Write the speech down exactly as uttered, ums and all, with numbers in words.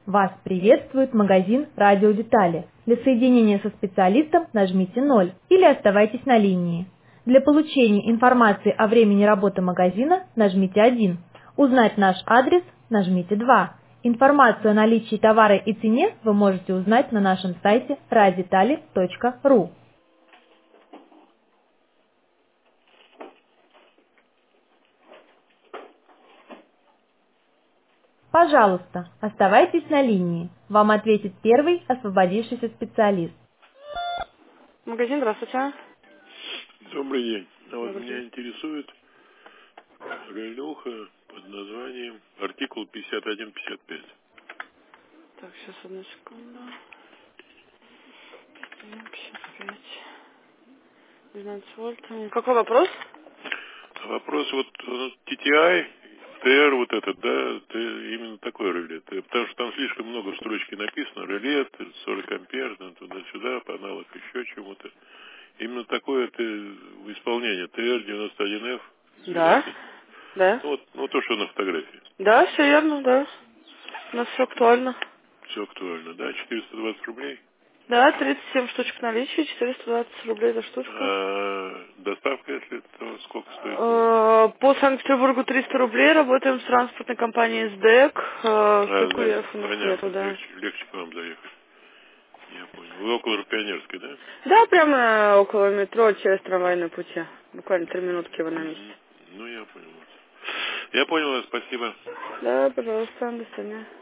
Вас приветствует магазин «Радиодетали». Для соединения со специалистом нажмите ноль или оставайтесь на линии. Для получения информации о времени работы магазина нажмите один. Узнать наш адрес нажмите два. Информацию о наличии товара и цене вы можете узнать на нашем сайте радетали точка ру. Пожалуйста, оставайтесь на линии. Вам ответит первый освободившийся специалист. Магазин, здравствуйте. Добрый день. А вот Добрый меня день. интересует релюха под названием артикул пятьдесят один пятьдесят пять. Так, сейчас одну секунду. пятьдесят пять. двенадцать вольт. Какой вопрос? А вопрос вот ну, ти ти ай, ти эр вот этот, да, это именно такой реле. Это- Потому что там слишком много в строчке написано. Реле, сорок ампер, там туда-сюда, по аналог еще чему-то. Именно такое это в исполнении. ти эр девяносто один эф Да. двенадцать. Да. Ну, вот, ну, то, что на фотографии. Да, все верно, да. У нас все актуально. Все актуально, да? четыреста двадцать рублей. Да, тридцать семь штучек наличия, четыреста двадцать рублей за штучку. А доставка, если то сколько стоит? Э, По Санкт-Петербургу триста рублей, работаем с транспортной компанией СДЭК. Э, А, значит, Курьеров у нас понятно, нету, да. легче, легче к вам заехать. Я понял. Вы около Пионерской, да? Да, прямо около метро, через трамвайные пути. Буквально три минутки вы на месте. Мгм. Ну, я понял вас. Я понял вас, спасибо. Да, пожалуйста, до свидания.